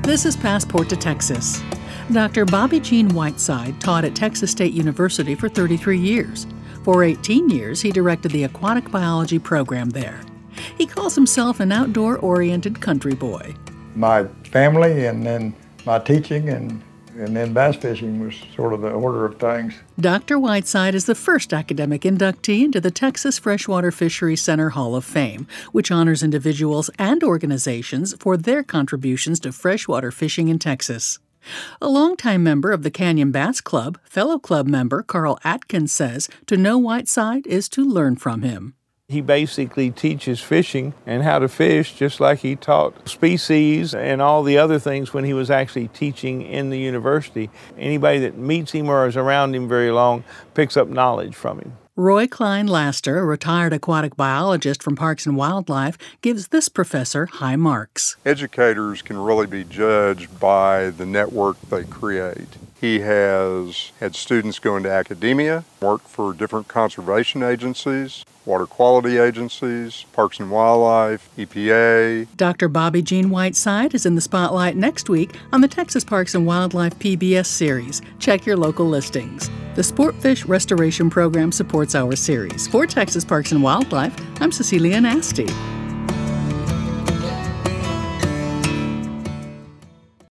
This is Passport to Texas. Dr. Bobby Jean Whiteside taught at Texas State University for 33 years. For 18 years, he directed the aquatic biology program there. He calls himself an outdoor-oriented country boy. My family and then my teaching and then bass fishing was sort of the order of things. Dr. Whiteside is the first academic inductee into the Texas Freshwater Fisheries Center Hall of Fame, which honors individuals and organizations for their contributions to freshwater fishing in Texas. A longtime member of the Canyon Bass Club, fellow club member Carl Atkins says to know Whiteside is to learn from him. He basically teaches fishing and how to fish just like he taught species and all the other things when he was actually teaching in the university. Anybody that meets him or is around him very long picks up knowledge from him. Roy Klein Laster, a retired aquatic biologist from Parks and Wildlife, gives this professor high marks. Educators can really be judged by the network they create. He has had students go into academia, work for different conservation agencies, water quality agencies, Parks and Wildlife, EPA. Dr. Bobby Jean Whiteside is in the spotlight next week on the Texas Parks and Wildlife PBS series. Check your local listings. The Sportfish Restoration Program supports our series. For Texas Parks and Wildlife, I'm Cecilia Nasty.